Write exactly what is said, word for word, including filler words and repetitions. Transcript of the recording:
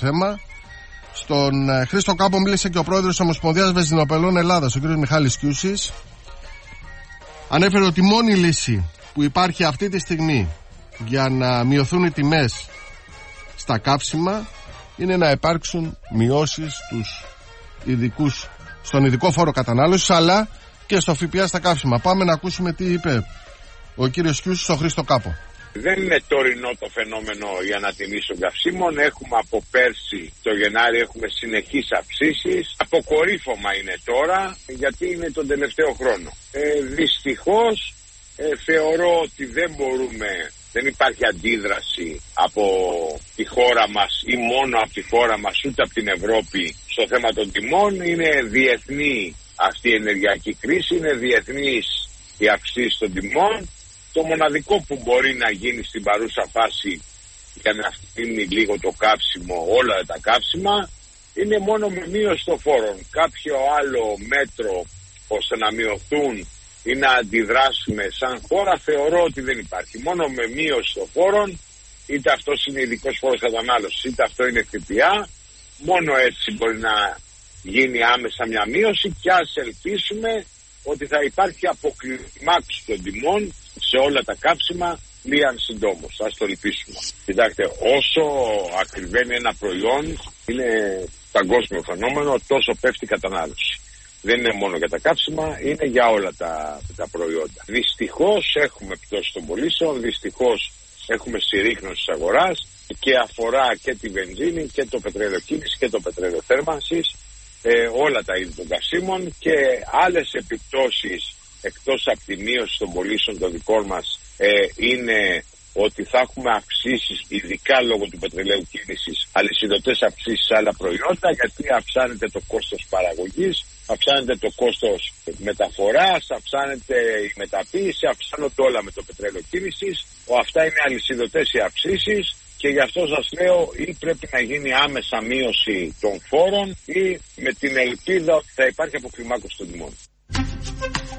θέμα. Στον ε, Χρήστο Κάπο μίλησε και ο πρόεδρος της Ομοσπονδίας Βενζινοπελών Ελλάδας, ο κ. Μιχάλης Κιούσης. Ανέφερε ότι η μόνη λύση που υπάρχει αυτή τη στιγμή για να μειωθούν οι τιμές στα καύσιμα είναι να υπάρξουν μειώσεις στους ειδικούς, στον ειδικό φόρο κατανάλωσης, αλλά και στο ΦΠΑ στα καύσιμα. Πάμε να ακούσουμε τι είπε ο κύριος Κιούσης στο Χρήστο Κάπο. Δεν είναι τωρινό το φαινόμενο η ανατιμή των καυσίμων. Έχουμε από πέρσι το Γενάρη έχουμε συνεχείς αυξήσεις. Αποκορύφωμα είναι τώρα, γιατί είναι τον τελευταίο χρόνο. Ε, δυστυχώς ε, θεωρώ ότι δεν μπορούμε, δεν υπάρχει αντίδραση από τη χώρα μας ή μόνο από τη χώρα μας, ούτε από την Ευρώπη στο θέμα των τιμών. Είναι διεθνή αυτή η ενεργειακή κρίση, είναι διεθνής η αυξήση των τιμών. Το μοναδικό που μπορεί να γίνει στην παρούσα φάση για να φτύνει λίγο το καύσιμο, όλα τα καύσιμα, είναι μόνο με μείωση των φόρων. Κάποιο άλλο μέτρο ώστε να μειωθούν ή να αντιδράσουμε σαν χώρα θεωρώ ότι δεν υπάρχει. Μόνο με μείωση των φόρων, είτε αυτό είναι ειδικός φόρος κατανάλωσης, είτε αυτό είναι ΦΠΑ, μόνο έτσι μπορεί να γίνει άμεσα μια μείωση, και ας ελπίσουμε ότι θα υπάρχει αποκλιμάκωση των τιμών σε όλα τα κάψιμα λίαν συντόμως. Ας το ελπίσουμε. Κοιτάξτε, όσο ακριβένει ένα προϊόν, είναι παγκόσμιο φαινόμενο, τόσο πέφτει η κατανάλωση. Δεν είναι μόνο για τα κάψιμα, είναι για όλα τα, τα προϊόντα. Δυστυχώς έχουμε πτώση των πωλήσεων, δυστυχώς έχουμε συρρίκνωση της αγοράς, και αφορά και τη βενζίνη και το πετρέλαιο κίνηση και το πετρέλαιο θέρμανσης, ε, όλα τα είδη των καυσίμων, και άλλες επιπτώσεις εκτός από τη μείωση των πωλήσεων των δικών μας ε, είναι ότι θα έχουμε αυξήσεις, ειδικά λόγω του πετρελαίου κίνησης, αλυσιδωτές αυξήσεις σε άλλα προϊόντα, γιατί αυξάνεται το κόστος παραγωγής, αυξάνεται το κόστος μεταφοράς, αυξάνεται η μεταποίηση, αυξάνονται όλα με το πετρέλαιο κίνησης. Αυτά είναι αλυσιδωτές οι αυξήσεις, και γι' αυτό σας λέω, ή πρέπει να γίνει άμεσα μείωση των φόρων, ή με την ελπίδα ότι θα υπάρχει αποκλιμάκωση των τιμών.